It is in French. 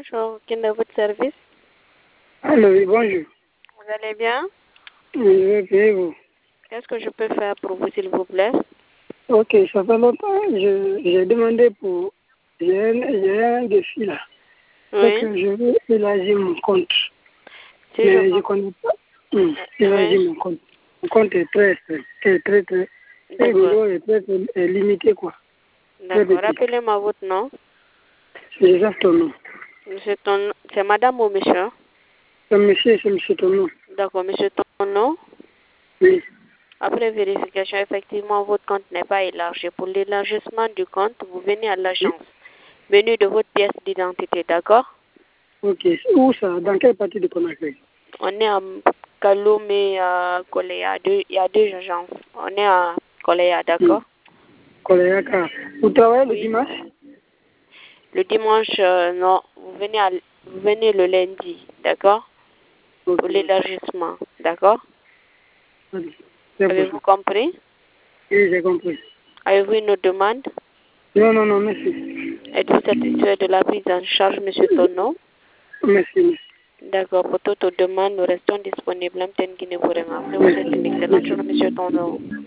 Bonjour, quel est votre service? Allô, oui, bonjour. Vous allez bien? Je vais payer vous. Qu'est-ce que je peux faire pour vous, s'il vous plaît? Ok, ça fait longtemps. J'ai demandé pour. J'ai un défi là. C'est que Oui. je veux élargir mon compte. Si Mais je je com- connais pas. Élargir Oui. mon compte. Mon compte est très. Le D'accord. niveau est est limité quoi. Très D'accord. petit. Rappelez-moi votre nom. C'est exact ton nom. Monsieur ton... C'est madame ou monsieur? C'est monsieur ton nom. D'accord, monsieur ton nom. Oui. Après vérification, effectivement, votre compte n'est pas élargi. Pour l'élargissement du compte, vous venez à Oui. l'agence. Menu de votre pièce d'identité, d'accord? Ok. Où ça? Dans quelle partie de Conakry? On est à Kaloumé, à Koléa. Il y a deux agences. On est à Koléa, d'accord? Koléaka. Vous travaillez le Oui. dimanche? Le dimanche, non. Vous venez le lundi, d'accord? Ok. Pour l'élargissement, d'accord? C'est pour ça. Avez-vous compris? Oui, j'ai compris. Avez-vous une autre demande? Non, merci. Êtes-vous satisfait de la prise en charge, monsieur Tono? Merci. D'accord. Pour toute autre demande, nous restons disponibles. Après, vous souhaite une excellente Merci. journée, monsieur Tono.